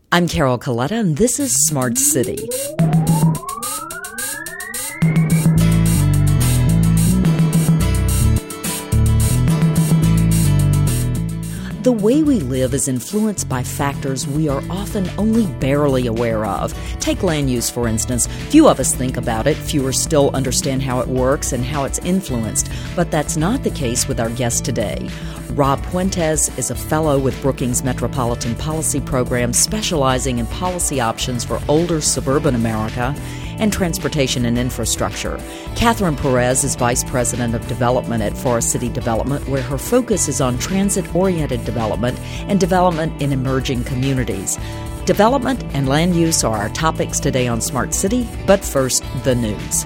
I'm Carol Coletta, and this is Smart City. The way we live is influenced by factors we are often only barely aware of. Take land use, for instance. Few of us think about it. Fewer still understand how it works and how it's influenced. But that's not the case with our guest today. Rob Puentes is a fellow with Brookings Metropolitan Policy Program, specializing in policy options for older suburban America and transportation and infrastructure. Catherine Perez is Vice President of Development at Forest City Development, where her focus is on transit-oriented development and development in emerging communities. Development and land use are our topics today on Smart City, but first, the news.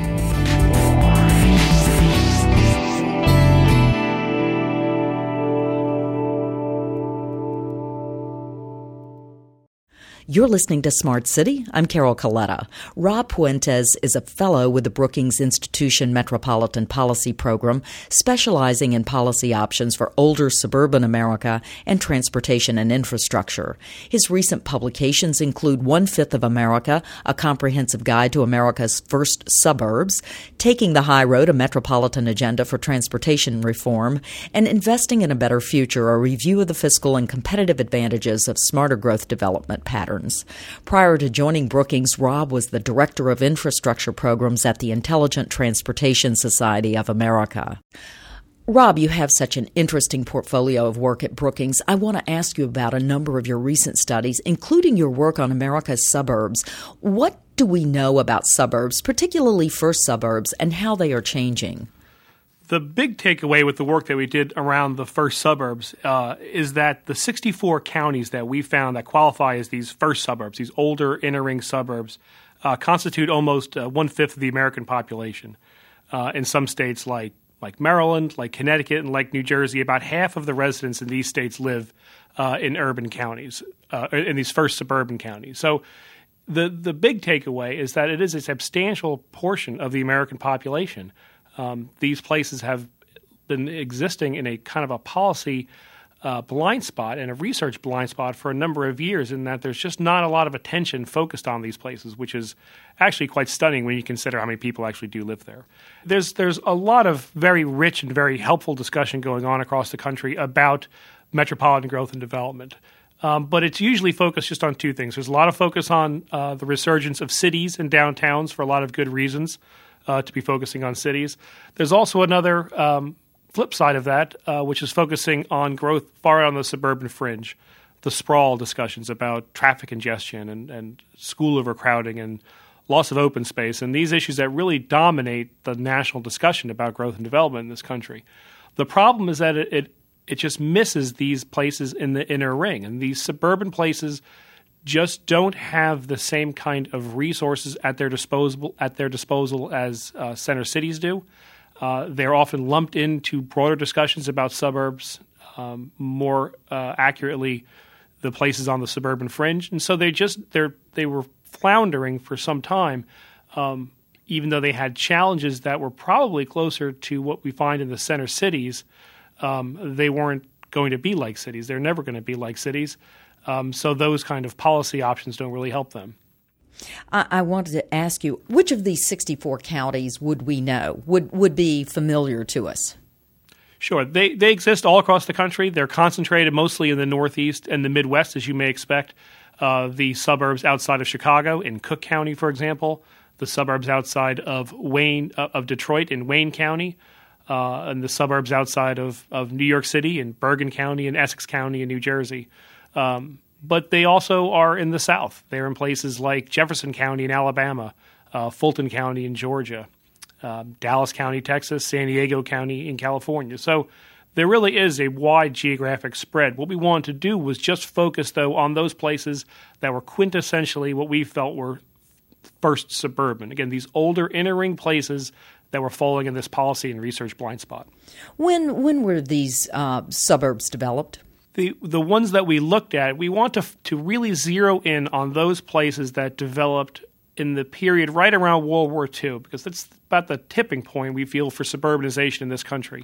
You're listening to Smart City. I'm Carol Coletta. Rob Puentes is a fellow with the Brookings Institution Metropolitan Policy Program, specializing in policy options for older suburban America and transportation and infrastructure. His recent publications include One-Fifth of America, a comprehensive guide to America's first suburbs, Taking the High Road, a metropolitan agenda for transportation reform, and Investing in a Better Future, a review of the fiscal and competitive advantages of smarter growth development patterns. Prior to joining Brookings, Rob was the Director of Infrastructure Programs at the Intelligent Transportation Society of America. Rob, you have such an interesting portfolio of work at Brookings. I want to ask you about a number of your recent studies, including your work on America's suburbs. What do we know about suburbs, particularly first suburbs, and how they are changing? The big takeaway with the work that we did around the first suburbs is that the 64 counties that we found that qualify as these first suburbs, these older inner-ring suburbs, constitute almost one-fifth of the American population. In some states like Maryland, like Connecticut, and like New Jersey, about half of the residents in these states live in urban counties, in these first suburban counties. So the big takeaway is that it is a substantial portion of the American population. These places have been existing in a kind of a policy blind spot and a research blind spot for a number of years, in that there's just not a lot of attention focused on these places, which is actually quite stunning when you consider how many people actually do live there. There's a lot of very rich and very helpful discussion going on across the country about metropolitan growth and development. But it's usually focused just on two things. There's a lot of focus on the resurgence of cities and downtowns for a lot of good reasons. To be focusing on cities. There's also another flip side of that, which is focusing on growth far out on the suburban fringe, the sprawl discussions about traffic congestion and school overcrowding and loss of open space, and these issues that really dominate the national discussion about growth and development in this country. The problem is that it just misses these places in the inner ring, and these suburban places just don't have the same kind of resources at their disposal as center cities do. They're often lumped into broader discussions about suburbs, more accurately, the places on the suburban fringe, and so they were floundering for some time, even though they had challenges that were probably closer to what we find in the center cities. They weren't going to be like cities. They're never going to be like cities. So those kind of policy options don't really help them. I wanted to ask you, which of these 64 counties would we know, would be familiar to us? Sure. They exist all across the country. They're concentrated mostly in the Northeast and the Midwest, as you may expect. The suburbs outside of Chicago, in Cook County, for example, the suburbs outside of Detroit in Wayne County, and the suburbs outside of New York City in Bergen County and Essex County in New Jersey. But they also are in the South. They're in places like Jefferson County in Alabama, Fulton County in Georgia, Dallas County, Texas, San Diego County in California. So there really is a wide geographic spread. What we wanted to do was just focus, though, on those places that were quintessentially what we felt were first suburban. Again, these older inner-ring places that were falling in this policy and research blind spot. When were these suburbs developed? The ones that we looked at, we want to really zero in on those places that developed in the period right around World War II, because that's about the tipping point we feel for suburbanization in this country.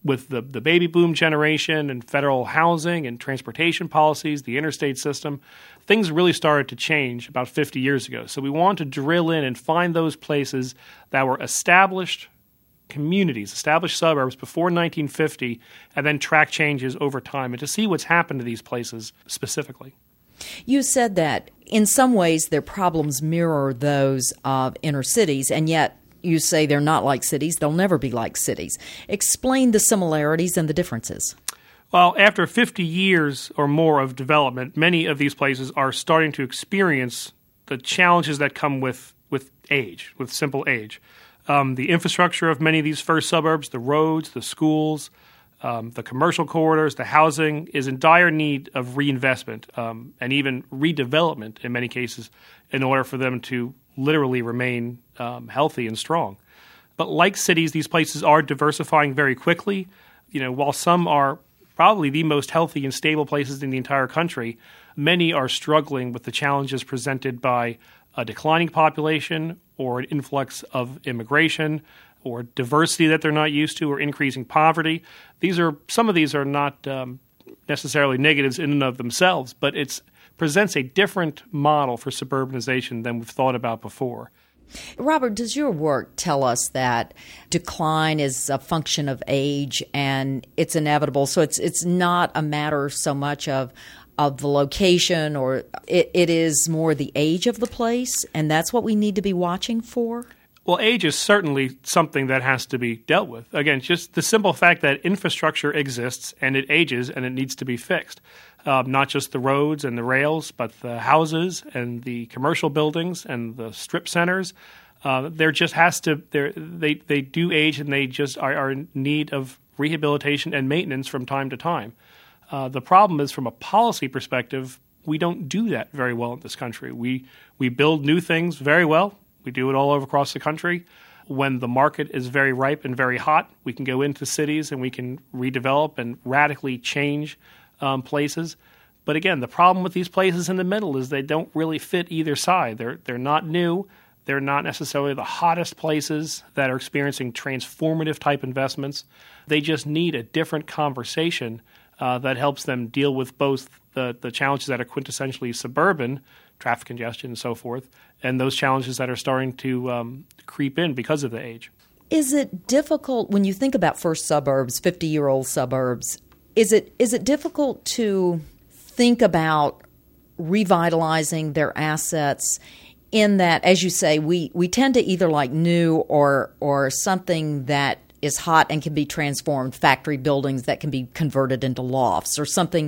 with the baby boom generation and federal housing and transportation policies, the interstate system, things really started to change about 50 years ago. So we want to drill in and find those places that were established communities, established suburbs before 1950, and then track changes over time and to see what's happened to these places specifically. You said that in some ways their problems mirror those of inner cities, and yet you say they're not like cities. They'll never be like cities. Explain the similarities and the differences. Well, after 50 years or more of development, many of these places are starting to experience the challenges that come with age, with simple age. The infrastructure of many of these first suburbs, the roads, the schools, the commercial corridors, the housing is in dire need of reinvestment and even redevelopment in many cases in order for them to literally remain healthy and strong. But like cities, these places are diversifying very quickly. While some are probably the most healthy and stable places in the entire country, many are struggling with the challenges presented by a declining population or an influx of immigration or diversity that they're not used to or increasing poverty. Some of these are not necessarily negatives in and of themselves, but it presents a different model for suburbanization than we've thought about before. Robert, does your work tell us that decline is a function of age and it's inevitable? So it's not a matter so much of the location, or it is more the age of the place, and that's what we need to be watching for? Well, age is certainly something that has to be dealt with. Again, just the simple fact that infrastructure exists and it ages and it needs to be fixed. Not just the roads and the rails, but the houses and the commercial buildings and the strip centers. There just has to they do age, and they just are in need of rehabilitation and maintenance from time to time. The problem is, from a policy perspective, we don't do that very well in this country. We build new things very well. We do it all over across the country. When the market is very ripe and very hot, we can go into cities and we can redevelop and radically change places. But again, the problem with these places in the middle is they don't really fit either side. They're not new. They're not necessarily the hottest places that are experiencing transformative type investments. They just need a different conversation that helps them deal with both the challenges that are quintessentially suburban, traffic congestion and so forth, and those challenges that are starting to creep in because of the age. Is it difficult when you think about first suburbs, 50-year-old suburbs, is it difficult to think about revitalizing their assets in that, as you say, we tend to either like new or something that is hot and can be transformed, factory buildings that can be converted into lofts or something,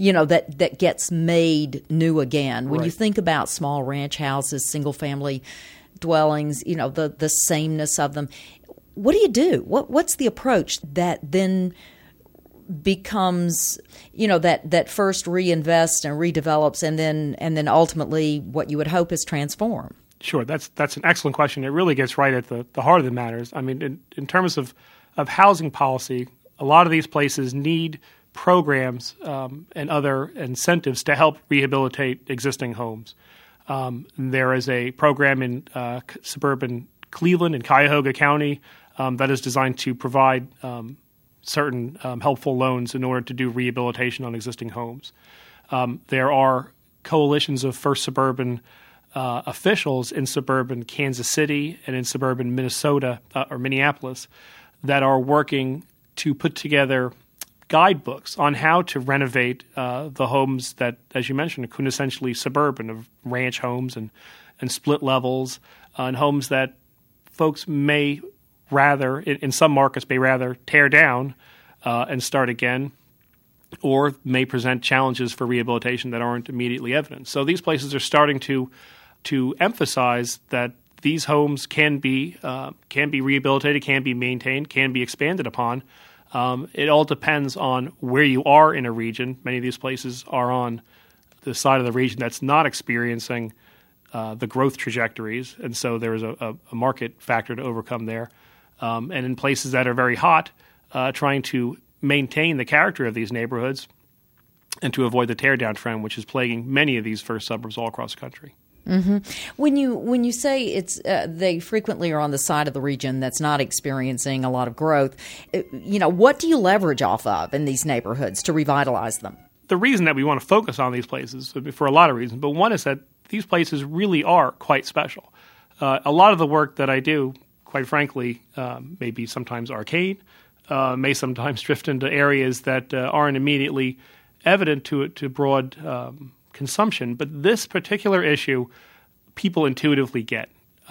that gets made new again. When you think about small ranch houses, single-family dwellings, the sameness of them, what do you do? What's the approach that then becomes, that first reinvests and redevelops and then ultimately what you would hope is transform? Sure, that's an excellent question. It really gets right at the heart of the matters. I mean, in terms of housing policy, a lot of these places need programs and other incentives to help rehabilitate existing homes. There is a program in suburban Cleveland and Cuyahoga County that is designed to provide certain helpful loans in order to do rehabilitation on existing homes. There are coalitions of first suburban officials in suburban Kansas City and in suburban Minnesota or Minneapolis that are working to put together guidebooks on how to renovate the homes that, as you mentioned, are quintessentially suburban, of ranch homes and split levels, and homes that folks may rather, in some markets, may rather tear down and start again, or may present challenges for rehabilitation that aren't immediately evident. So these places are starting to emphasize that these homes can be rehabilitated, can be maintained, can be expanded upon. It all depends on where you are in a region. Many of these places are on the side of the region that's not experiencing the growth trajectories, and so there is a market factor to overcome there. And in places that are very hot, trying to maintain the character of these neighborhoods and to avoid the tear-down trend, which is plaguing many of these first suburbs all across the country. When you say it's they frequently are on the side of the region that's not experiencing a lot of growth, what do you leverage off of in these neighborhoods to revitalize them? The reason that we want to focus on these places, for a lot of reasons, but one is that these places really are quite special. A lot of the work that I do, quite frankly, may be sometimes arcade, may sometimes drift into areas that aren't immediately evident to broad consumption. But this particular issue, people intuitively get.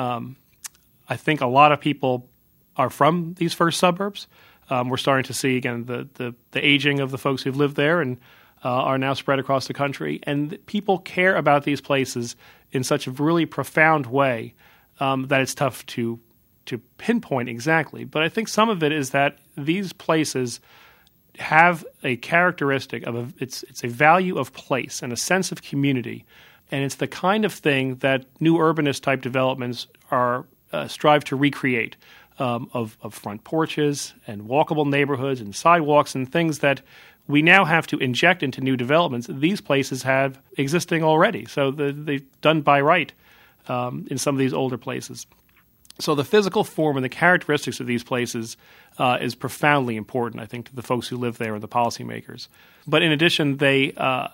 I think a lot of people are from these first suburbs. We're starting to see, again, the aging of the folks who've lived there and are now spread across the country. And people care about these places in such a really profound way that it's tough to pinpoint exactly. But I think some of it is that these places have a characteristic of it's a value of place and a sense of community. And it's the kind of thing that new urbanist type developments are strive to recreate, of front porches and walkable neighborhoods and sidewalks and things that we now have to inject into new developments. These places have existing already, so they've done by right in some of these older places. So the physical form and the characteristics of these places is profoundly important, I think, to the folks who live there and the policymakers. But in addition, they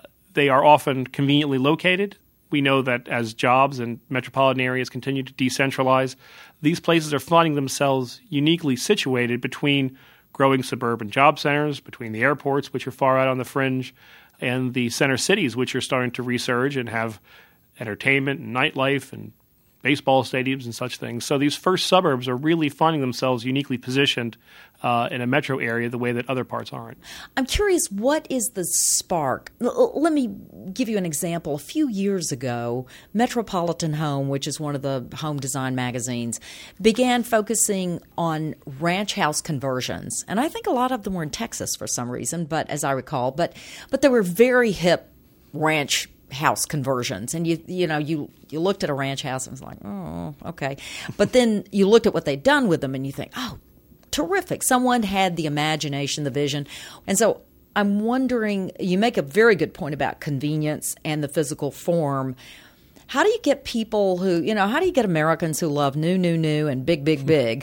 are often conveniently located. We know that as jobs and metropolitan areas continue to decentralize, these places are finding themselves uniquely situated between growing suburban job centers, between the airports, which are far out on the fringe, and the center cities, which are starting to resurge and have entertainment and nightlife and baseball stadiums and such things. So these first suburbs are really finding themselves uniquely positioned in a metro area the way that other parts aren't. I'm curious, what is the spark? Let me give you an example. A few years ago, Metropolitan Home, which is one of the home design magazines, began focusing on ranch house conversions. And I think a lot of them were in Texas for some reason, but as I recall, but they were very hip ranch house conversions. And you looked at a ranch house and was like, oh, okay. But then you looked at what they'd done with them and you think, oh, terrific. Someone had the imagination, the vision. And so I'm wondering, you make a very good point about convenience and the physical form. How do you get people how do you get Americans who love new, and big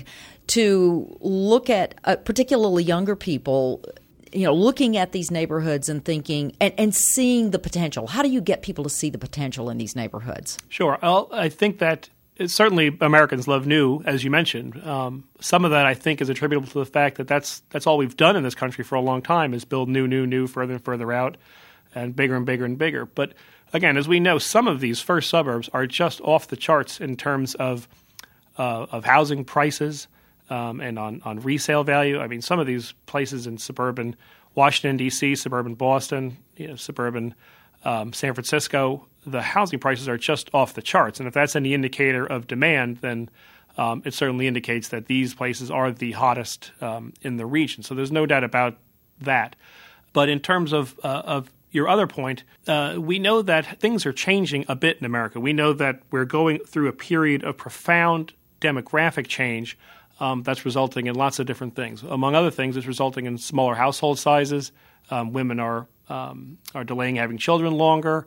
to look at, particularly younger people, looking at these neighborhoods and thinking and seeing the potential? How do you get people to see the potential in these neighborhoods? Sure. I think that certainly Americans love new, as you mentioned. Some of that, I think, is attributable to the fact that that's all we've done in this country for a long time is build new, further and further out, and bigger and bigger and bigger. But again, as we know, some of these first suburbs are just off the charts in terms of housing prices. And on resale value. I mean, some of these places in suburban Washington, D.C., suburban Boston, suburban San Francisco, the housing prices are just off the charts. And if that's any indicator of demand, then it certainly indicates that these places are the hottest in the region. So there's no doubt about that. But in terms of your other point, we know that things are changing a bit in America. We know that we're going through a period of profound demographic change that's resulting in lots of different things. Among other things, it's resulting in smaller household sizes. Women are delaying having children longer.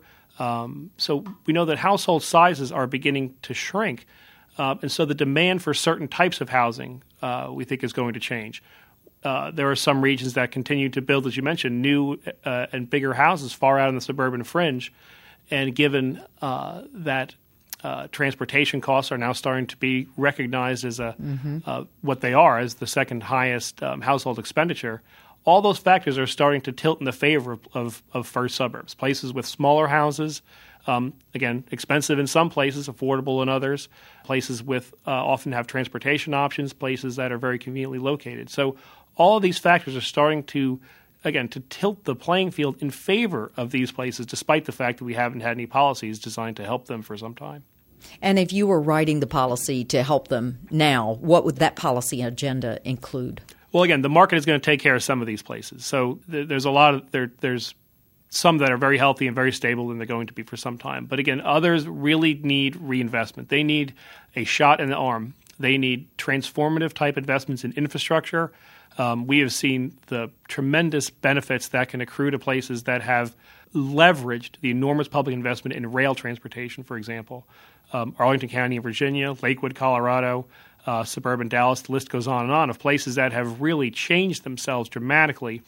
So we know that household sizes are beginning to shrink. And so the demand for certain types of housing, we think, is going to change. There are some regions that continue to build, as you mentioned, new and bigger houses far out in the suburban fringe. And given that transportation costs are now starting to be recognized as what they are as the second highest household expenditure. All those factors are starting to tilt in the favor of first suburbs, places with smaller houses, again, expensive in some places, affordable in others, places with often have transportation options, places that are very conveniently located. So all of these factors are starting to tilt the playing field in favor of these places, despite the fact that we haven't had any policies designed to help them for some time. And if you were writing the policy to help them now, what would that policy agenda include? Well, again, the market is going to take care of some of these places. So there's there's some that are very healthy and very stable, and they're going to be for some time. But again, others really need reinvestment. They need a shot in the arm. They need transformative type investments in infrastructure. We have seen the tremendous benefits that can accrue to places that have leveraged the enormous public investment in rail transportation, for example. Arlington County in Virginia, Lakewood, Colorado, suburban Dallas, the list goes on, of places that have really changed themselves dramatically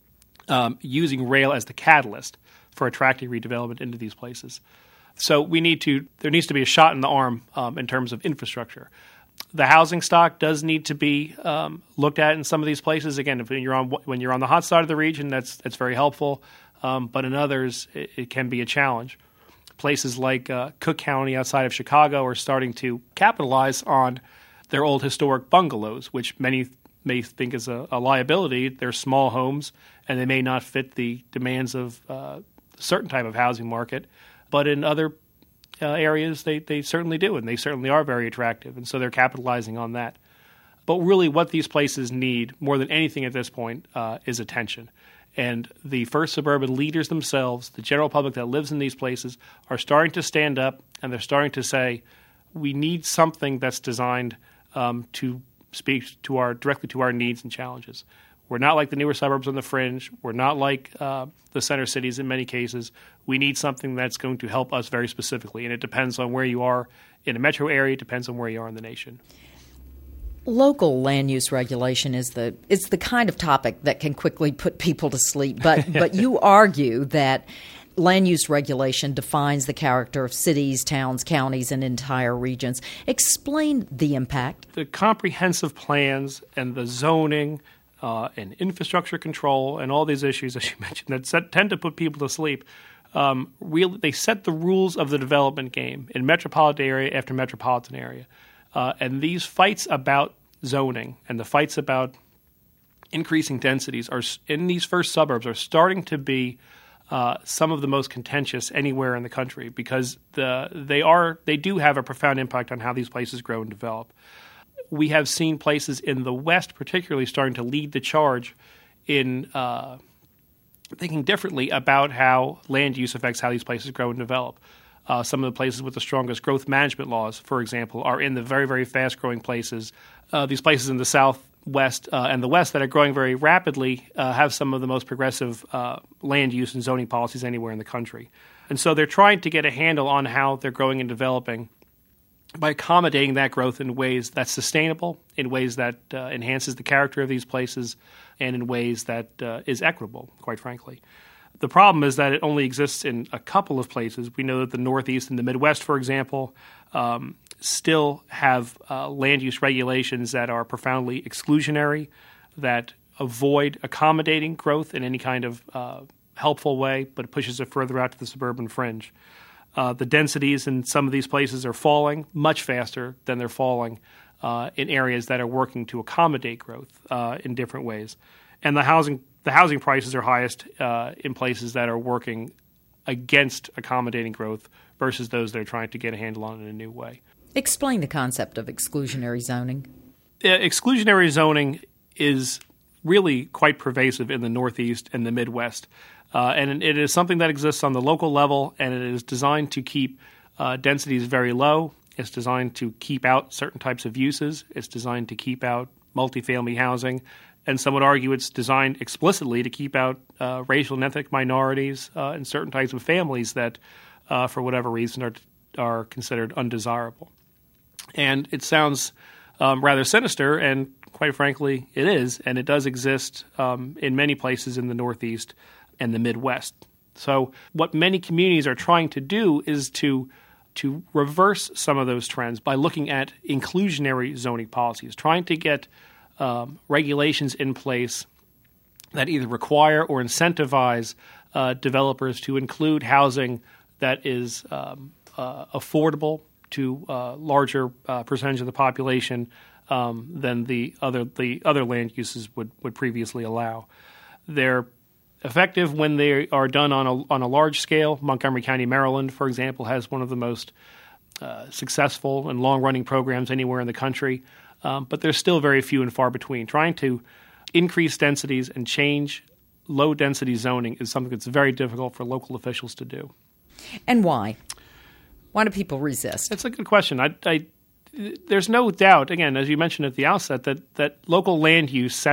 using rail as the catalyst for attracting redevelopment into these places. So there needs to be a shot in the arm in terms of infrastructure. The housing stock does need to be looked at in some of these places. Again, when you're on the hot side of the region, that's very helpful. But in others, it can be a challenge. Places like Cook County outside of Chicago are starting to capitalize on their old historic bungalows, which many may think is a liability. They're small homes, and they may not fit the demands of a certain type of housing market. But in other areas, they certainly do, and they certainly are very attractive, and so they're capitalizing on that. But really what these places need, more than anything at this point, is attention. And the first suburban leaders themselves, the general public that lives in these places, are starting to stand up, and they're starting to say, we need something that's designed to speak directly to our needs and challenges. We're not like the newer suburbs on the fringe. We're not like the center cities in many cases. We need something that's going to help us very specifically, and it depends on where you are in a metro area. It depends on where you are in the nation. Local land use regulation is the kind of topic that can quickly put people to sleep. But you argue that land use regulation defines the character of cities, towns, counties, and entire regions. Explain the impact. The comprehensive plans and the zoning and infrastructure control and all these issues, as you mentioned, that tend to put people to sleep. They set the rules of the development game in metropolitan area after metropolitan area. And these fights about zoning and the fights about increasing densities in these first suburbs are starting to be some of the most contentious anywhere in the country because they do have a profound impact on how these places grow and develop. We have seen places in the West particularly starting to lead the charge in thinking differently about how land use affects how these places grow and develop. Some of the places with the strongest growth management laws, for example, are in the very, very fast-growing places. These places in the Southwest and the West that are growing very rapidly have some of the most progressive land use and zoning policies anywhere in the country. And so they're trying to get a handle on how they're growing and developing by accommodating that growth in ways that's sustainable, in ways that enhances the character of these places, and in ways that is equitable, quite frankly. The problem is that it only exists in a couple of places. We know that the Northeast and the Midwest, for example, still have land use regulations that are profoundly exclusionary, that avoid accommodating growth in any kind of helpful way, but it pushes it further out to the suburban fringe. The densities in some of these places are falling much faster than they're falling in areas that are working to accommodate growth in different ways. And the housing prices are highest in places that are working against accommodating growth versus those that are trying to get a handle on it in a new way. Explain the concept of exclusionary zoning. Exclusionary zoning is really quite pervasive in the Northeast and the Midwest. And it is something that exists on the local level, and it is designed to keep densities very low. It's designed to keep out certain types of uses. It's designed to keep out multifamily housing. And some would argue it's designed explicitly to keep out racial and ethnic minorities and certain types of families that, for whatever reason, are considered undesirable. And it sounds rather sinister, and quite frankly, it is. And it does exist in many places in the Northeast and the Midwest. So what many communities are trying to do is to reverse some of those trends by looking at inclusionary zoning policies, trying to get regulations in place that either require or incentivize developers to include housing that is affordable to a larger percentage of the population than the other land uses would previously allow. They're effective when they are done on a large scale. Montgomery County, Maryland, for example, has one of the most successful and long-running programs anywhere in the country. But there's still very few and far between. Trying to increase densities and change low-density zoning is something that's very difficult for local officials to do. And why? Why do people resist? It's a good question. There's no doubt, again, as you mentioned at the outset, that local land use sets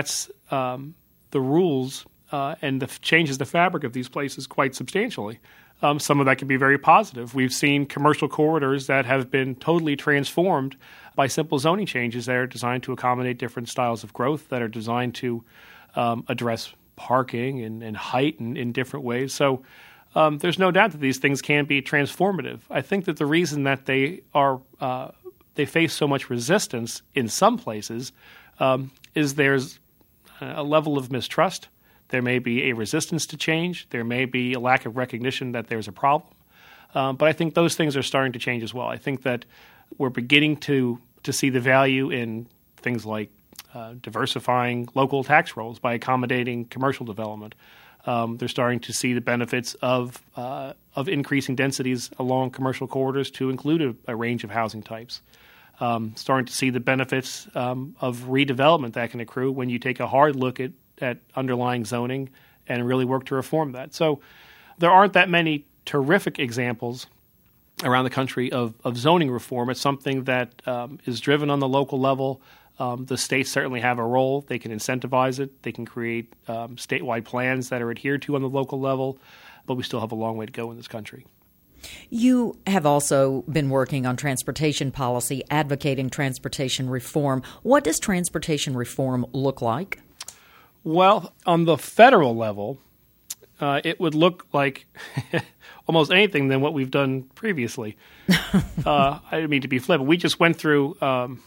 the rules and changes the fabric of these places quite substantially. Some of that can be very positive. We've seen commercial corridors that have been totally transformed by simple zoning changes that are designed to accommodate different styles of growth, that are designed to address parking and height in different ways. So there's no doubt that these things can be transformative. I think that the reason that they face so much resistance in some places is there's a level of mistrust. There may be a resistance to change. There may be a lack of recognition that there's a problem. But I think those things are starting to change as well. I think that we're beginning to see the value in things like diversifying local tax rolls by accommodating commercial development. They're starting to see the benefits of increasing densities along commercial corridors to include a range of housing types. Starting to see the benefits of redevelopment that can accrue when you take a hard look at underlying zoning and really work to reform that. So there aren't that many terrific examples around the country of zoning reform. It's something that is driven on the local level. The states certainly have a role. They can incentivize it. They can create statewide plans that are adhered to on the local level, but we still have a long way to go in this country. You have also been working on transportation policy, advocating transportation reform. What does transportation reform look like? Well, on the federal level, it would look like almost anything than what we've done previously. I didn't mean to be flippant. We just went through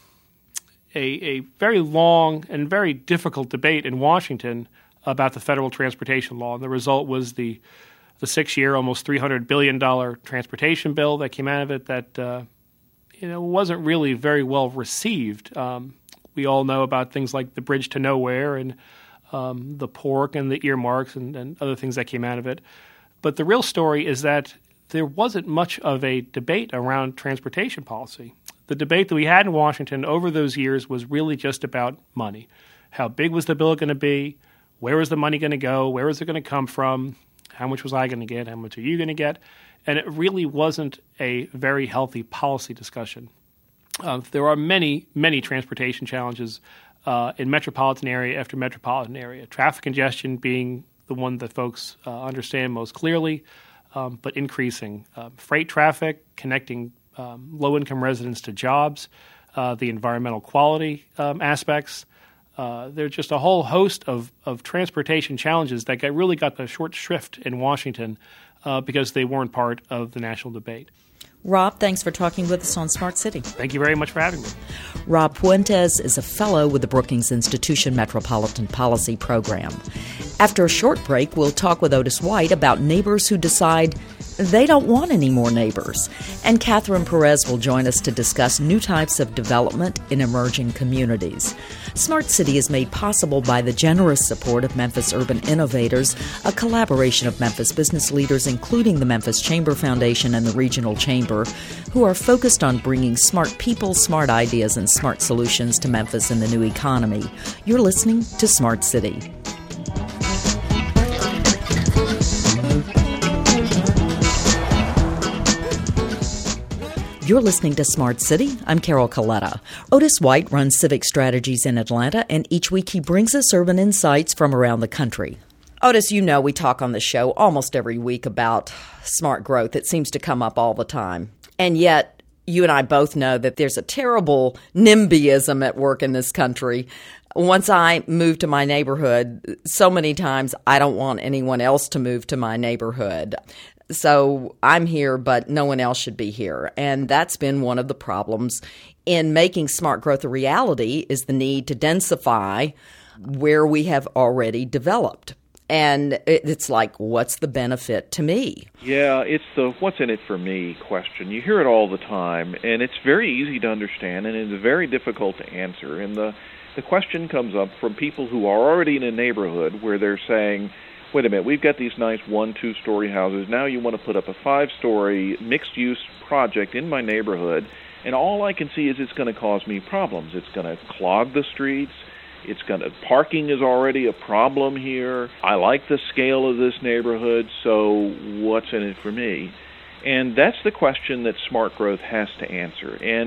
a very long and very difficult debate in Washington about the federal transportation law, and the result was the 6-year, almost $300 billion transportation bill that came out of it that wasn't really very well received. We all know about things like the Bridge to Nowhere and the pork and the earmarks and other things that came out of it. But the real story is that there wasn't much of a debate around transportation policy. The debate that we had in Washington over those years was really just about money. How big was the bill going to be? Where was the money going to go? Where was it going to come from? How much was I going to get? How much are you going to get? And it really wasn't a very healthy policy discussion. There are many, many transportation challenges in metropolitan area after metropolitan area. Traffic congestion being the one that folks understand most clearly, but increasing. Freight traffic, connecting low-income residents to jobs, the environmental quality aspects. There's just a whole host of transportation challenges that really got the short shrift in Washington because they weren't part of the national debate. Rob, thanks for talking with us on Smart City. Thank you very much for having me. Rob Puentes is a fellow with the Brookings Institution Metropolitan Policy Program. After a short break, we'll talk with Otis White about neighbors who decide they don't want any more neighbors. And Catherine Perez will join us to discuss new types of development in emerging communities. Smart City is made possible by the generous support of Memphis Urban Innovators, a collaboration of Memphis business leaders, including the Memphis Chamber Foundation and the Regional Chamber, who are focused on bringing smart people, smart ideas, and smart solutions to Memphis and the new economy. You're listening to Smart City. You're listening to Smart City. I'm Carol Coletta. Otis White runs Civic Strategies in Atlanta, and each week he brings us urban insights from around the country. Otis, you know we talk on the show almost every week about smart growth. It seems to come up all the time. And yet, you and I both know that there's a terrible NIMBYism at work in this country. Once I moved to my neighborhood, so many times I don't want anyone else to move to my neighborhood. So I'm here, but no one else should be here. And that's been one of the problems in making smart growth a reality, is the need to densify where we have already developed. And it's like, what's the benefit to me? Yeah, it's the what's in it for me question. You hear it all the time, and it's very easy to understand, and it's very difficult to answer. And the question comes up from people who are already in a neighborhood where they're saying, wait a minute, we've got these nice 1-2-story houses. Now you want to put up a 5-story mixed-use project in my neighborhood, and all I can see is it's going to cause me problems. It's going to clog the streets. Parking is already a problem here. I like the scale of this neighborhood, so what's in it for me? And that's the question that smart growth has to answer. And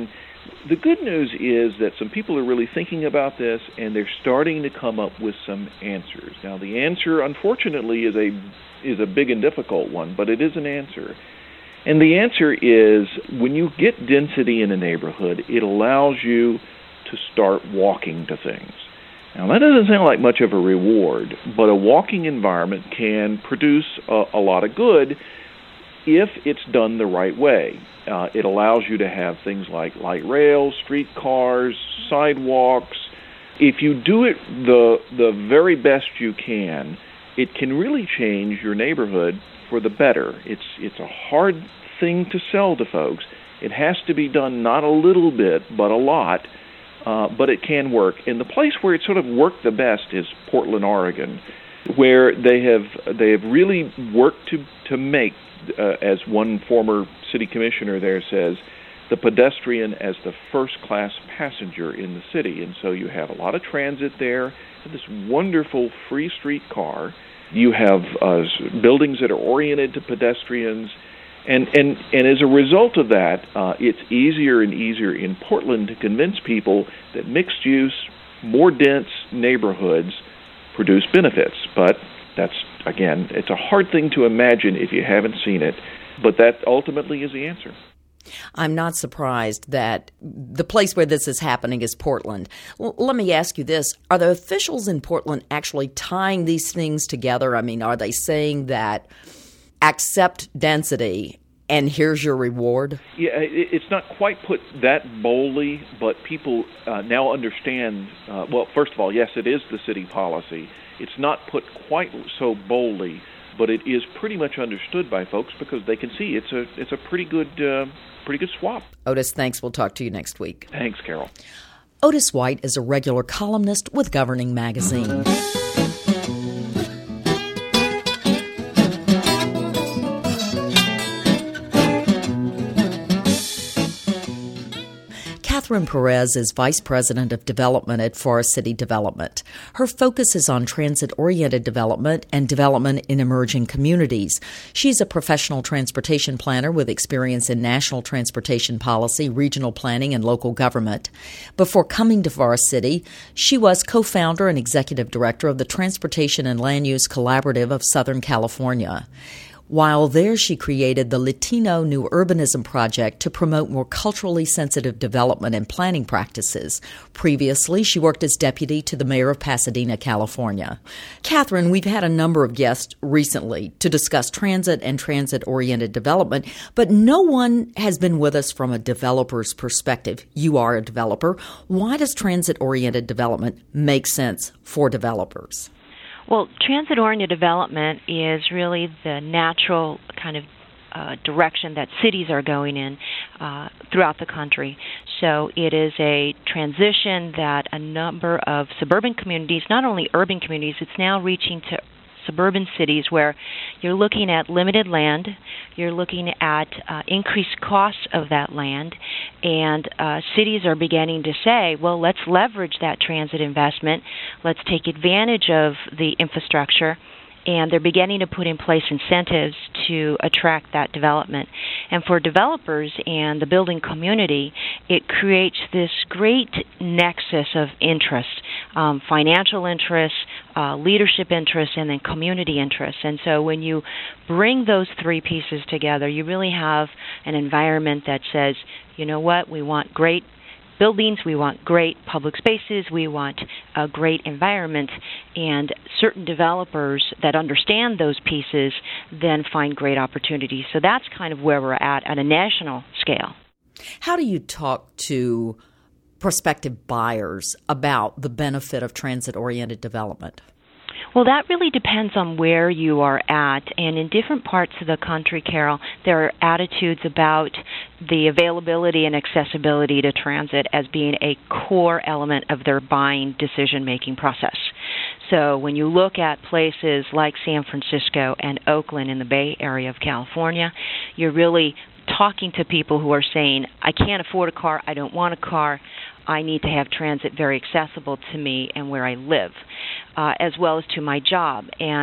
The good news is that some people are really thinking about this, and they're starting to come up with some answers. Now, the answer, unfortunately, is a big and difficult one, but it is an answer. And the answer is, when you get density in a neighborhood, it allows you to start walking to things. Now, that doesn't sound like much of a reward, but a walking environment can produce a lot of good if it's done the right way. It allows you to have things like light rails, streetcars, sidewalks. If you do it the very best you can, it can really change your neighborhood for the better. It's a hard thing to sell to folks. It has to be done not a little bit, but a lot, but it can work. And the place where it sort of worked the best is Portland, Oregon, where they have really worked to make, as one former city commissioner there says, the pedestrian as the first-class passenger in the city. And so you have a lot of transit there, this wonderful free streetcar. You have buildings that are oriented to pedestrians. And as a result of that, it's easier and easier in Portland to convince people that mixed-use, more dense neighborhoods produce benefits. But that's, again, it's a hard thing to imagine if you haven't seen it, but that ultimately is the answer. I'm not surprised that the place where this is happening is Portland. Let me ask you this. Are the officials in Portland actually tying these things together? I mean, are they saying that accept density and here's your reward? Yeah, it's not quite put that boldly, but people now understand, well, first of all, yes, it is the city policy. It's not put quite so boldly, but it is pretty much understood by folks because they can see it's a pretty good swap. Otis, thanks. We'll talk to you next week. Thanks, Carol. Otis White is a regular columnist with Governing Magazine. Catherine Perez is Vice President of Development at Forest City Development. Her focus is on transit-oriented development and development in emerging communities. She's a professional transportation planner with experience in national transportation policy, regional planning, and local government. Before coming to Forest City, she was co-founder and executive director of the Transportation and Land Use Collaborative of Southern California. While there, she created the Latino New Urbanism Project to promote more culturally sensitive development and planning practices. Previously, she worked as deputy to the mayor of Pasadena, California. Catherine, we've had a number of guests recently to discuss transit and transit-oriented development, but no one has been with us from a developer's perspective. You are a developer. Why does transit-oriented development make sense for developers? Well, transit-oriented development is really the natural kind of direction that cities are going in throughout the country. So it is a transition that a number of suburban communities, not only urban communities, it's now reaching to suburban cities where you're looking at limited land, you're looking at increased costs of that land, and cities are beginning to say, well, let's leverage that transit investment, let's take advantage of the infrastructure, and they're beginning to put in place incentives to attract that development. And for developers and the building community, it creates this great nexus of interest, financial interests, leadership interests, and then community interests. And so when you bring those three pieces together, you really have an environment that says, you know what, we want great buildings, we want great public spaces, we want a great environment, and certain developers that understand those pieces then find great opportunities. So that's kind of where we're at a national scale. How do you talk to prospective buyers about the benefit of transit-oriented development? Well, that really depends on where you are at. And in different parts of the country, Carol, there are attitudes about the availability and accessibility to transit as being a core element of their buying decision-making process. So when you look at places like San Francisco and Oakland in the Bay Area of California, you're really talking to people who are saying, I can't afford a car, I don't want a car, I need to have transit very accessible to me and where I live, as well as to my job. And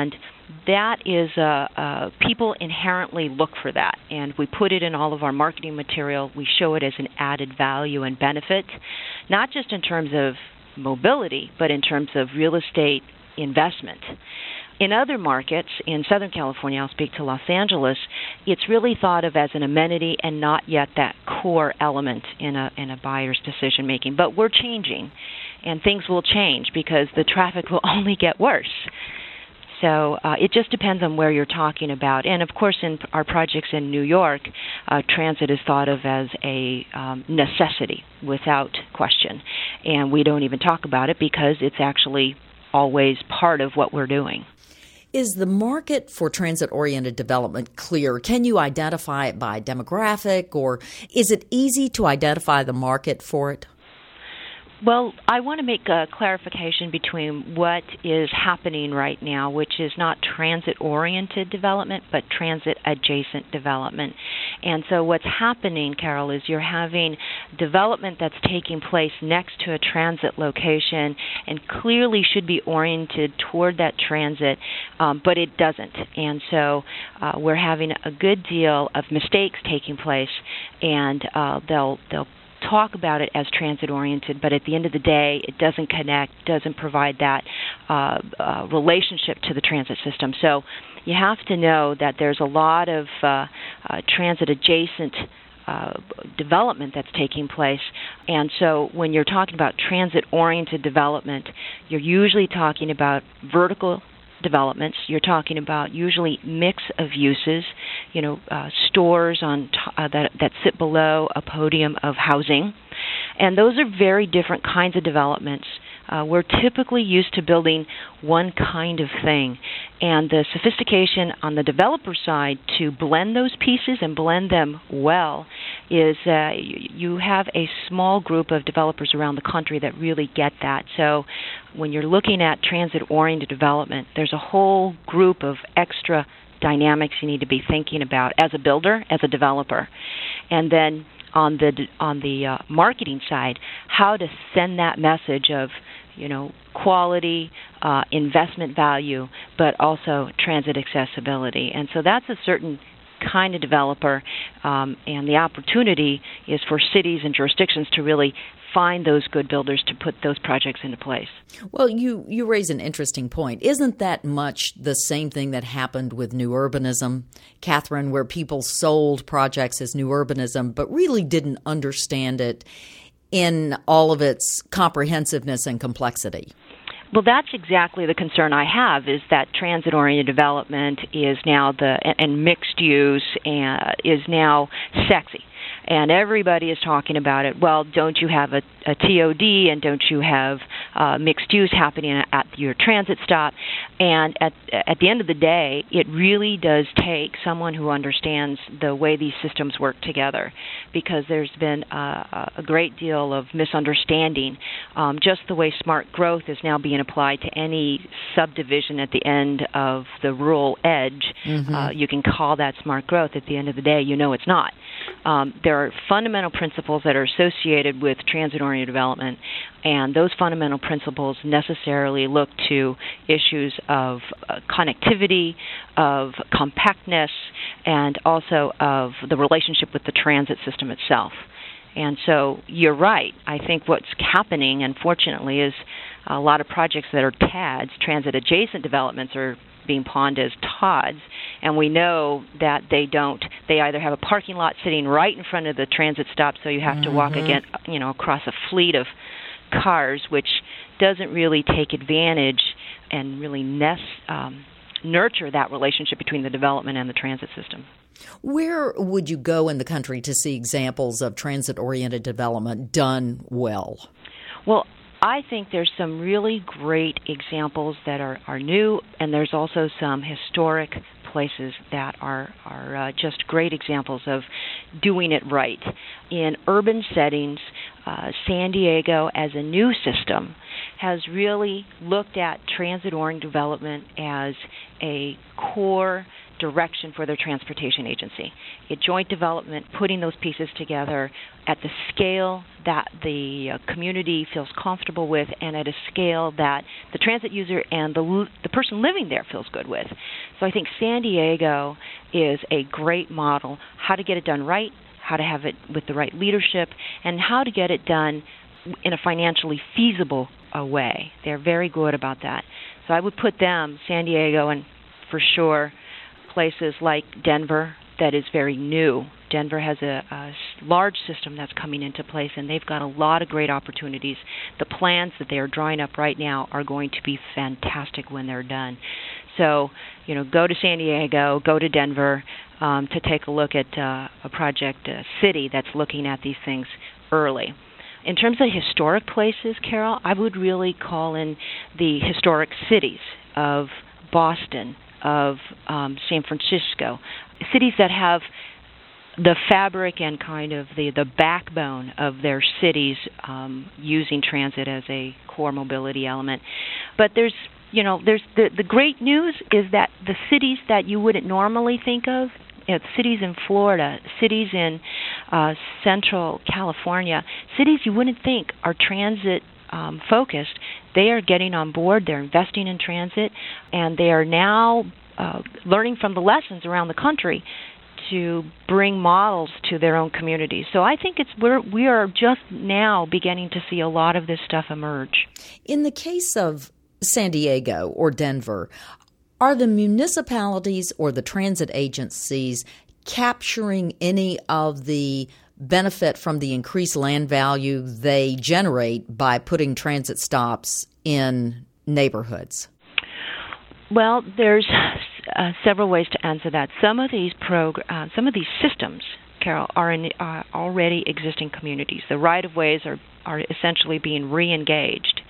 that is people inherently look for that, and we put it in all of our marketing material. We show it as an added value and benefit, not just in terms of mobility, but in terms of real estate investment. In other markets, in Southern California, I'll speak to Los Angeles, it's really thought of as an amenity and not yet that core element in a buyer's decision making. But we're changing, and things will change because the traffic will only get worse. So it just depends on where you're talking about. And, of course, in our projects in New York, transit is thought of as a necessity without question. And we don't even talk about it because it's actually always part of what we're doing. Is the market for transit-oriented development clear? Can you identify it by demographic, or is it easy to identify the market for it? Well, I want to make a clarification between what is happening right now, which is not transit-oriented development, but transit-adjacent development. And so what's happening, Carol, is you're having development that's taking place next to a transit location and clearly should be oriented toward that transit, but it doesn't. And so we're having a good deal of mistakes taking place, and they'll talk about it as transit-oriented, but at the end of the day, it doesn't connect, doesn't provide that relationship to the transit system. So you have to know that there's a lot of transit-adjacent development that's taking place. And so when you're talking about transit-oriented development, you're usually talking about vertical developments. You're talking about usually mix of uses, stores on that sit below a podium of housing. And those are very different kinds of developments. We're typically used to building one kind of thing. And the sophistication on the developer side to blend those pieces and blend them well is you have a small group of developers around the country that really get that. So when you're looking at transit-oriented development, there's a whole group of extra dynamics you need to be thinking about as a builder, as a developer. And then on the marketing side, how to send that message of quality, investment value, but also transit accessibility. And so that's a certain kind of developer, and the opportunity is for cities and jurisdictions to really find those good builders to put those projects into place. Well, you raise an interesting point. Isn't that much the same thing that happened with new urbanism, Catherine, where people sold projects as new urbanism but really didn't understand it in all of its comprehensiveness and complexity? Well, that's exactly the concern I have, is that transit-oriented development is now and mixed use is now sexy. And everybody is talking about it. Well, don't you have a TOD, and don't you have mixed use happening at your transit stop? And at the end of the day, it really does take someone who understands the way these systems work together, because there's been a great deal of misunderstanding. Just the way smart growth is now being applied to any subdivision at the end of the rural edge, you can call that smart growth. At the end of the day, it's not. There are fundamental principles that are associated with transit-oriented development, and those fundamental principles necessarily look to issues of connectivity, of compactness, and also of the relationship with the transit system itself. And so you're right. I think what's happening, unfortunately, is a lot of projects that are TADs, transit-adjacent developments, are being pawned as TODs, and we know that they either have a parking lot sitting right in front of the transit stop, so you have to walk again, across a fleet of cars, which doesn't really take advantage and really nurture that relationship between the development and the transit system. Where would you go in the country to see examples of transit-oriented development done well? Well, I think there's some really great examples that are new, and there's also some historic places that are just great examples of doing it right. In urban settings, San Diego, as a new system, has really looked at transit-oriented development as a core direction for their transportation agency. A joint development, putting those pieces together at the scale that the community feels comfortable with, and at a scale that the transit user and the person living there feels good with. So I think San Diego is a great model, how to get it done right, how to have it with the right leadership, and how to get it done in a financially feasible way. They're very good about that. So I would put them, San Diego, and for sure places like Denver that is very new. Denver has a large system that's coming into place, and they've got a lot of great opportunities. The plans that they are drawing up right now are going to be fantastic when they're done. So, go to San Diego, go to Denver to take a look at a project, a city that's looking at these things early. In terms of historic places, Carol, I would really call in the historic cities of Boston, of San Francisco, cities that have the fabric and kind of the backbone of their cities using transit as a core mobility element. But there's the great news is that the cities that you wouldn't normally think of, cities in Florida, cities in Central California, cities you wouldn't think are transit focused, they are getting on board, they're investing in transit, and they are now learning from the lessons around the country to bring models to their own communities. So I think we are just now beginning to see a lot of this stuff emerge. In the case of San Diego or Denver, are the municipalities or the transit agencies capturing any of the benefit from the increased land value they generate by putting transit stops in neighborhoods? Well, there's several ways to answer that. Some of these systems, Carol, are in already existing communities. The right-of-ways are essentially being re-engaged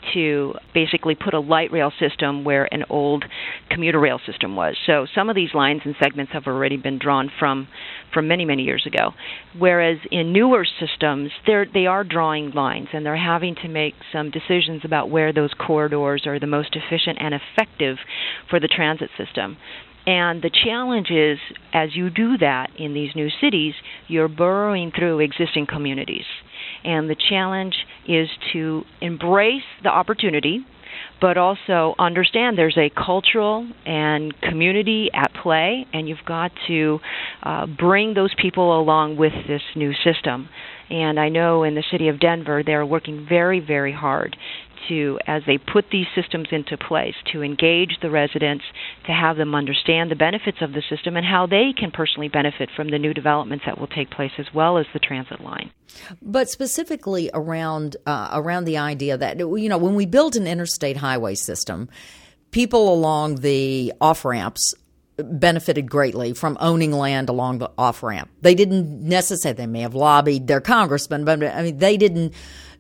to basically put a light rail system where an old commuter rail system was. So some of these lines and segments have already been drawn from many, many years ago. Whereas in newer systems, they are drawing lines, and they're having to make some decisions about where those corridors are the most efficient and effective for the transit system. And the challenge is, as you do that in these new cities, you're burrowing through existing communities. And the challenge is to embrace the opportunity, but also understand there's a cultural and community at play, and you've got to bring those people along with this new system. And I know in the city of Denver, they're working very, very hard to, as they put these systems into place, to engage the residents, to have them understand the benefits of the system and how they can personally benefit from the new developments that will take place, as well as the transit line. But specifically around the idea that, when we built an interstate highway system, people along the off-ramps benefited greatly from owning land along the off-ramp. They didn't necessarily, they may have lobbied their congressman, but they didn't.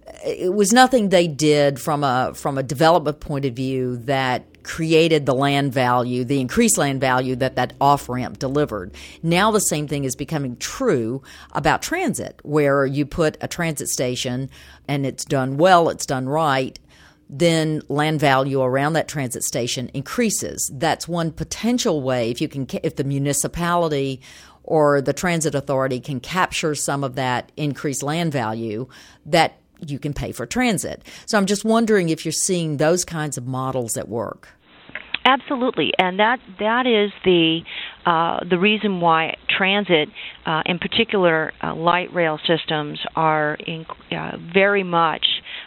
It was nothing they did from a development point of view that created the land value, the increased land value that off-ramp delivered. Now the same thing is becoming true about transit, where you put a transit station and it's done well, it's done right, then land value around that transit station increases. That's one potential way if the municipality or the transit authority can capture some of that increased land value, that you can pay for transit. So I'm just wondering if you're seeing those kinds of models at work. Absolutely, and that is the reason why transit, in particular light rail systems, are very much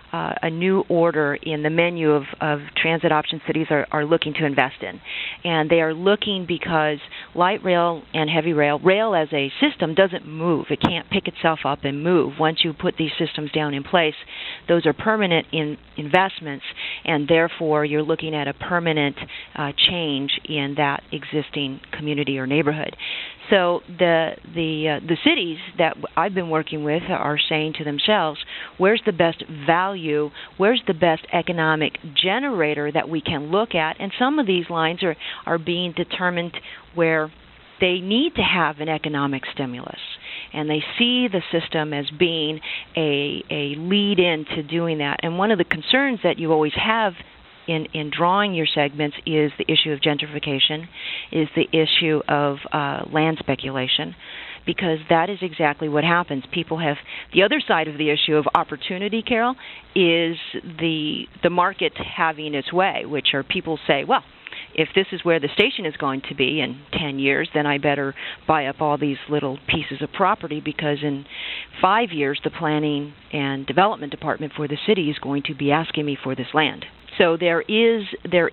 a new order in the menu of transit options cities are looking to invest in. And they are looking because light rail and heavy rail as a system doesn't move. It can't pick itself up and move. Once you put these systems down in place, those are permanent investments, and therefore you're looking at a permanent change in that existing community or neighborhood. So the cities that I've been working with are saying to themselves, where's the best value, where's the best economic generator that we can look at? And some of these lines are being determined where they need to have an economic stimulus. And they see the system as being a lead-in to doing that. And one of the concerns that you always have in drawing your segments is the issue of gentrification, is the issue of land speculation, because that is exactly what happens. People have the other side of the issue of opportunity, Carol, is the market having its way, which are people say, well, if this is where the station is going to be in 10 years, then I better buy up all these little pieces of property, because in 5 years the planning and development department for the city is going to be asking me for this land. So there is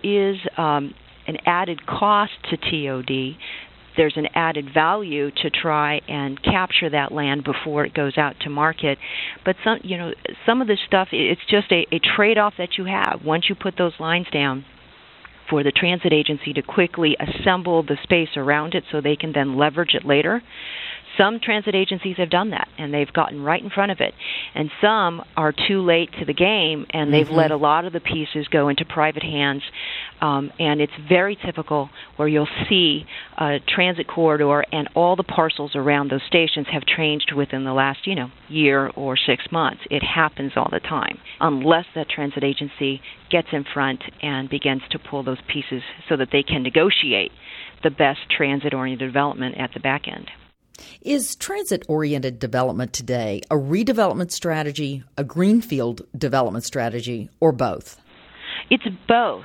an added cost to TOD. There's an added value to try and capture that land before it goes out to market. But some of this stuff, it's just a trade-off that you have once you put those lines down, for the transit agency to quickly assemble the space around it so they can then leverage it later. Some transit agencies have done that, and they've gotten right in front of it. And some are too late to the game, and they've let a lot of the pieces go into private hands. And it's very typical where you'll see a transit corridor and all the parcels around those stations have changed within the last, year or 6 months. It happens all the time, unless that transit agency gets in front and begins to pull those pieces so that they can negotiate the best transit-oriented development at the back end. Is transit-oriented development today a redevelopment strategy, a greenfield development strategy, or both? It's both.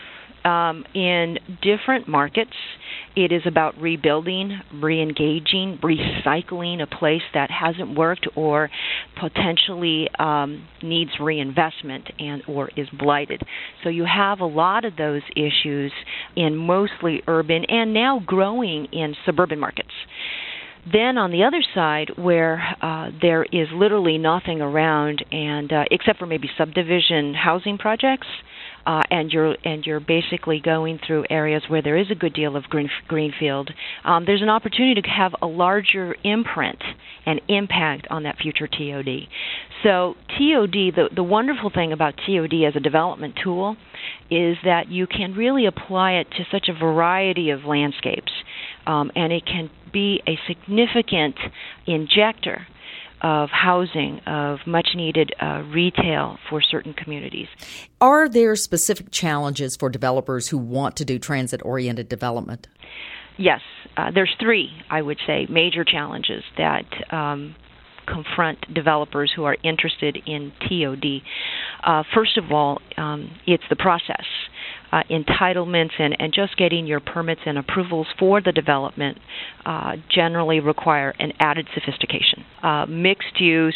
In different markets, it is about rebuilding, re-engaging, recycling a place that hasn't worked or potentially needs reinvestment and or is blighted. So you have a lot of those issues in mostly urban and now growing in suburban markets. Then on the other side, where there is literally nothing around, and except for maybe subdivision housing projects, and you're basically going through areas where there is a good deal of greenfield, there's an opportunity to have a larger imprint and impact on that future TOD. So TOD, the wonderful thing about TOD as a development tool is that you can really apply it to such a variety of landscapes, and it can be a significant injector of housing, of much-needed retail for certain communities. Are there specific challenges for developers who want to do transit-oriented development? Yes. There's 3, I would say, major challenges that confront developers who are interested in TOD. First of all, it's the process. Entitlements and just getting your permits and approvals for the development generally require an added sophistication. Mixed use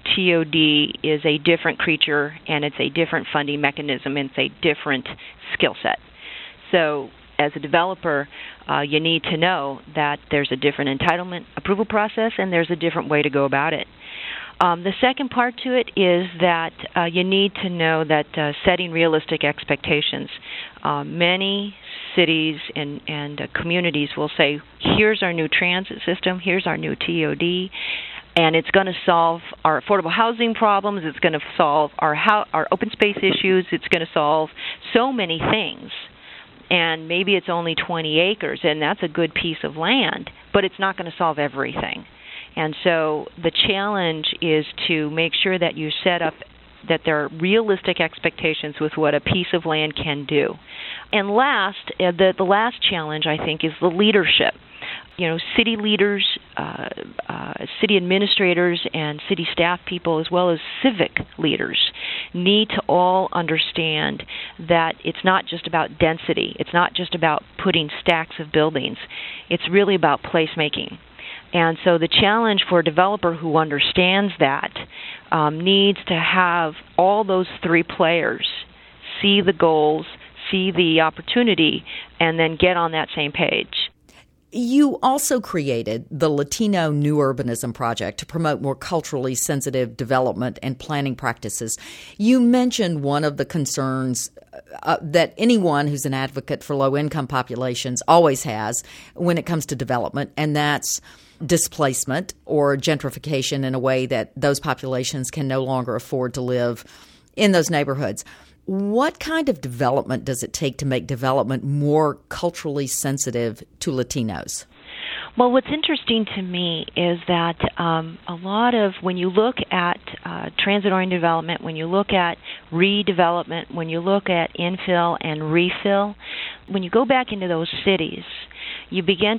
TOD is a different creature, and it's a different funding mechanism, and it's a different skill set. So as a developer, you need to know that there's a different entitlement approval process and there's a different way to go about it. The second part to it is that you need to know that setting realistic expectations. Many cities and communities will say, here's our new transit system, here's our new TOD, and it's going to solve our affordable housing problems, it's going to solve our open space issues, it's going to solve so many things. And maybe it's only 20 acres, and that's a good piece of land, but it's not going to solve everything. And so the challenge is to make sure that you set up that there are realistic expectations with what a piece of land can do. And last, the last challenge, I think, is the leadership. City leaders, city administrators, and city staff people, as well as civic leaders, need to all understand that it's not just about density. It's not just about putting stacks of buildings. It's really about placemaking. And so the challenge for a developer who understands that needs to have all those 3 players see the goals, see the opportunity, and then get on that same page. You also created the Latino New Urbanism Project to promote more culturally sensitive development and planning practices. You mentioned one of the concerns that anyone who's an advocate for low-income populations always has when it comes to development, and that's displacement or gentrification in a way that those populations can no longer afford to live in those neighborhoods. What kind of development does it take to make development more culturally sensitive to Latinos? Well, what's interesting to me is that a lot of, when you look at transit-oriented development, when you look at redevelopment, when you look at infill and refill, when you go back into those cities, you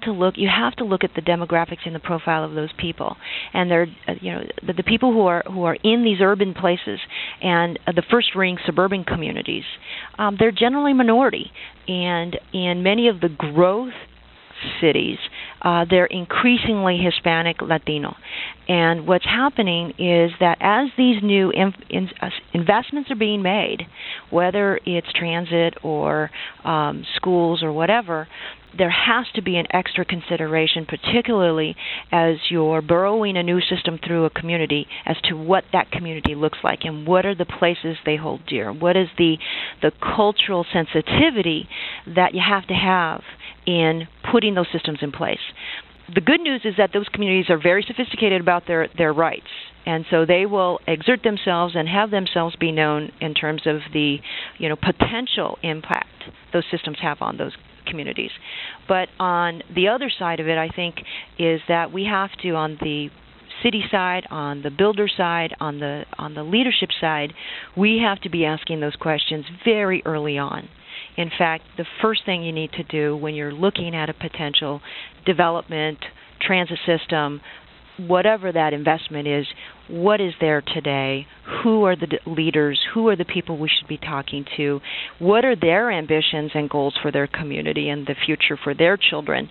have to look at the demographics and the profile of those people. And they're, the people who are in these urban places and the first-ring suburban communities, they're generally minority. And in many of the growth cities, they're increasingly Hispanic, Latino. And what's happening is that as these new investments are being made, whether it's transit or schools or whatever, there has to be an extra consideration, particularly as you're burrowing a new system through a community, as to what that community looks like and what are the places they hold dear. What is the cultural sensitivity that you have to have in putting those systems in place. The good news is that those communities are very sophisticated about their rights, and so they will exert themselves and have themselves be known in terms of the potential impact those systems have on those communities. But on the other side of it, I think, is that we have to, on the city side, on the builder side, on the leadership side, we have to be asking those questions very early on. In fact, the first thing you need to do when you're looking at a potential development, transit system, whatever that investment is, what is there today? Who are the leaders? Who are the people we should be talking to? What are their ambitions and goals for their community and the future for their children?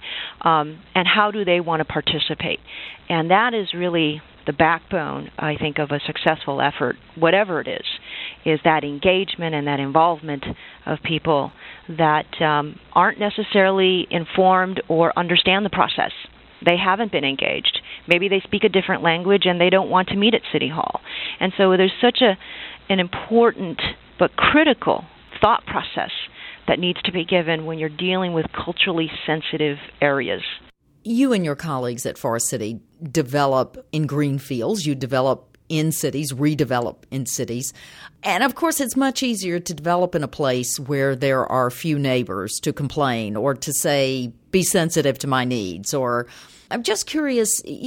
And how do they want to participate? And that is really the backbone, I think, of a successful effort, whatever it is that engagement and that involvement of people that aren't necessarily informed or understand the process. They haven't been engaged. Maybe they speak a different language and they don't want to meet at City Hall. And so there's such an important but critical thought process that needs to be given when you're dealing with culturally sensitive areas. You and your colleagues at Forest City develop in green fields. You develop in cities, redevelop in cities. And, of course, it's much easier to develop in a place where there are few neighbors to complain or to say, be sensitive to my needs. Or I'm just curious,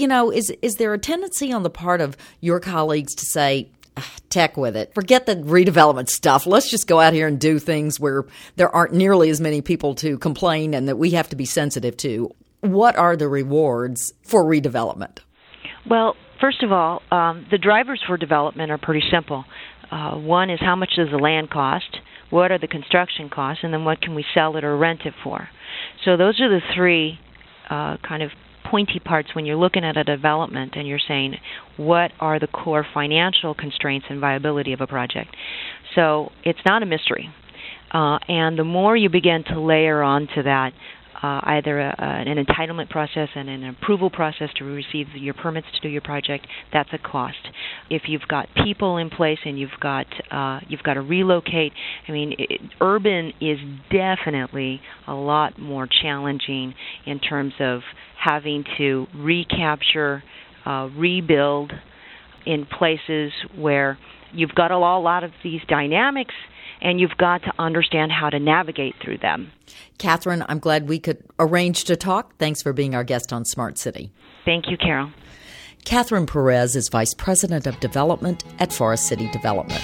is there a tendency on the part of your colleagues to say, heck with it, forget the redevelopment stuff, let's just go out here and do things where there aren't nearly as many people to complain and that we have to be sensitive to? What are the rewards for redevelopment? Well, first of all, the drivers for development are pretty simple. One is how much does the land cost, what are the construction costs, and then what can we sell it or rent it for. So those are the three kind of pointy parts when you're looking at a development and you're saying, what are the core financial constraints and viability of a project? So it's not a mystery. And the more you begin to layer onto that, either an entitlement process and an approval process to receive your permits to do your project, that's a cost. If you've got people in place and you've got to relocate, urban is definitely a lot more challenging in terms of having to recapture, rebuild in places where you've got a lot of these dynamics and you've got to understand how to navigate through them. Catherine, I'm glad we could arrange to talk. Thanks for being our guest on Smart City. Thank you, Carol. Catherine Perez is Vice President of Development at Forest City Development.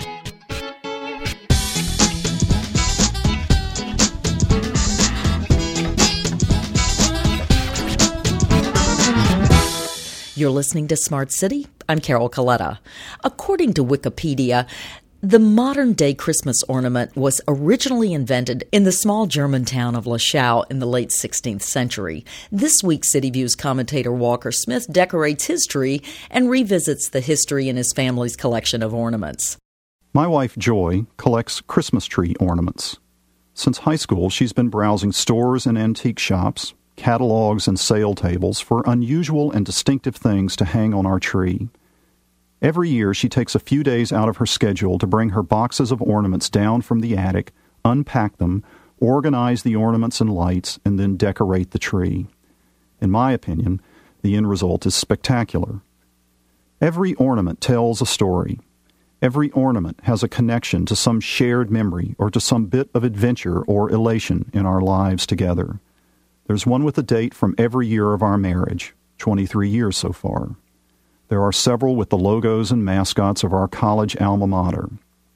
You're listening to Smart City. I'm Carol Coletta. According to Wikipedia, the modern-day Christmas ornament was originally invented in the small German town of Lachau in the late 16th century. This week, City View's commentator Walker Smith decorates his tree and revisits the history in his family's collection of ornaments. My wife, Joy, collects Christmas tree ornaments. Since high school, she's been browsing stores and antique shops, catalogs and sale tables for unusual and distinctive things to hang on our tree. Every year, she takes a few days out of her schedule to bring her boxes of ornaments down from the attic, unpack them, organize the ornaments and lights, and then decorate the tree. In my opinion, the end result is spectacular. Every ornament tells a story. Every ornament has a connection to some shared memory or to some bit of adventure or elation in our lives together. There's one with a date from every year of our marriage, 23 years so far. There are several with the logos and mascots of our college alma mater.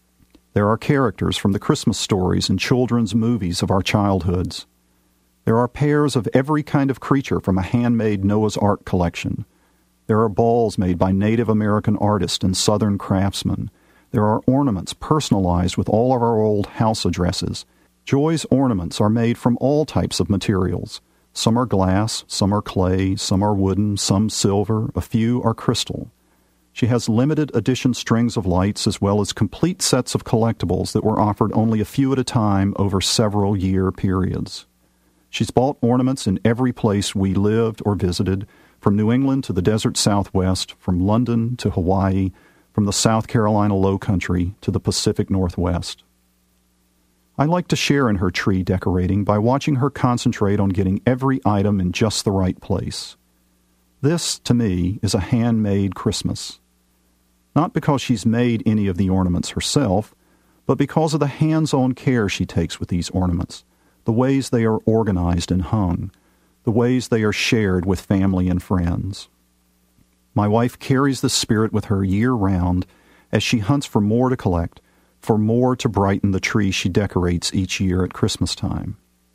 There are characters from the Christmas stories and children's movies of our childhoods. There are pairs of every kind of creature from a handmade Noah's Ark collection. There are balls made by Native American artists and Southern craftsmen. There are ornaments personalized with all of our old house addresses. Joy's ornaments are made from all types of materials. Some are glass, some are clay, some are wooden, some silver, a few are crystal. She has limited edition strings of lights as well as complete sets of collectibles that were offered only a few at a time over several year periods. She's bought ornaments in every place we lived or visited, from New England to the desert Southwest, from London to Hawaii, from the South Carolina Low Country to the Pacific Northwest. I like to share in her tree decorating by watching her concentrate on getting every item in just the right place. This, to me, is a handmade Christmas. Not because she's made any of the ornaments herself, but because of the hands-on care she takes with these ornaments, the ways they are organized and hung, the ways they are shared with family and friends. My wife carries this spirit with her year-round as she hunts for more to collect, for more to brighten the tree she decorates each year at Christmas time.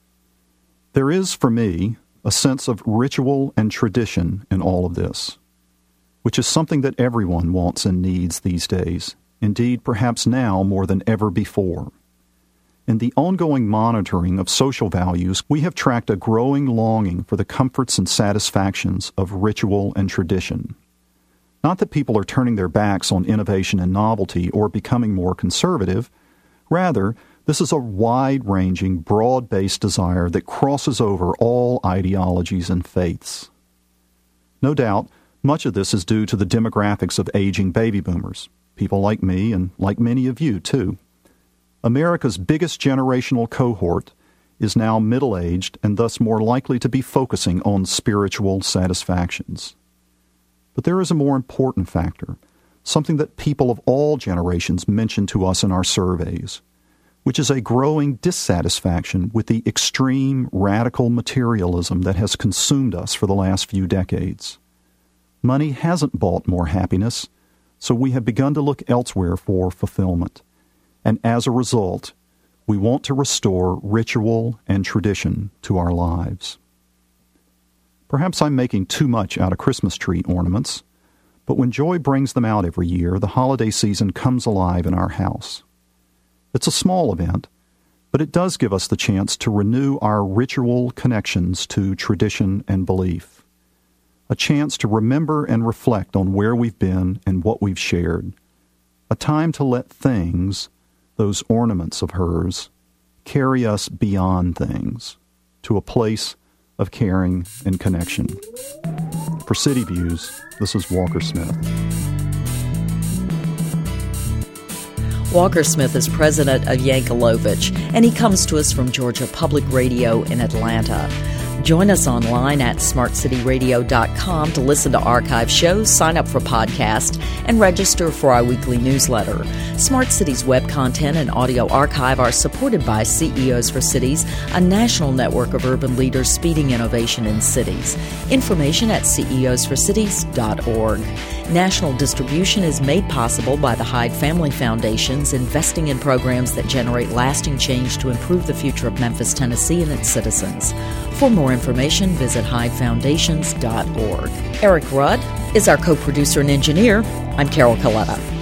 There is, for me, a sense of ritual and tradition in all of this, which is something that everyone wants and needs these days, indeed perhaps now more than ever before. In the ongoing monitoring of social values, we have tracked a growing longing for the comforts and satisfactions of ritual and tradition. Not that people are turning their backs on innovation and novelty or becoming more conservative. Rather, this is a wide-ranging, broad-based desire that crosses over all ideologies and faiths. No doubt, much of this is due to the demographics of aging baby boomers, people like me and like many of you, too. America's biggest generational cohort is now middle-aged and thus more likely to be focusing on spiritual satisfactions. But there is a more important factor, something that people of all generations mention to us in our surveys, which is a growing dissatisfaction with the extreme, radical materialism that has consumed us for the last few decades. Money hasn't bought more happiness, so we have begun to look elsewhere for fulfillment. And as a result, we want to restore ritual and tradition to our lives. Perhaps I'm making too much out of Christmas tree ornaments, but when Joy brings them out every year, the holiday season comes alive in our house. It's a small event, but it does give us the chance to renew our ritual connections to tradition and belief. A chance to remember and reflect on where we've been and what we've shared. A time to let things, those ornaments of hers, carry us beyond things, to a place of caring and connection. For City Views, this is Walker Smith. Walker Smith is president of Yankelovich, and he comes to us from Georgia Public Radio in Atlanta. Join us online at smartcityradio.com to listen to archive shows, sign up for podcasts, and register for our weekly newsletter. Smart Cities web content and audio archive are supported by CEOs for Cities, a national network of urban leaders speeding innovation in cities. Information at ceosforcities.org. National distribution is made possible by the Hyde Family Foundation's investing in programs that generate lasting change to improve the future of Memphis, Tennessee, and its citizens. For more information, visit HydeFoundations.org. Eric Rudd is our co-producer and engineer. I'm Carol Coletta.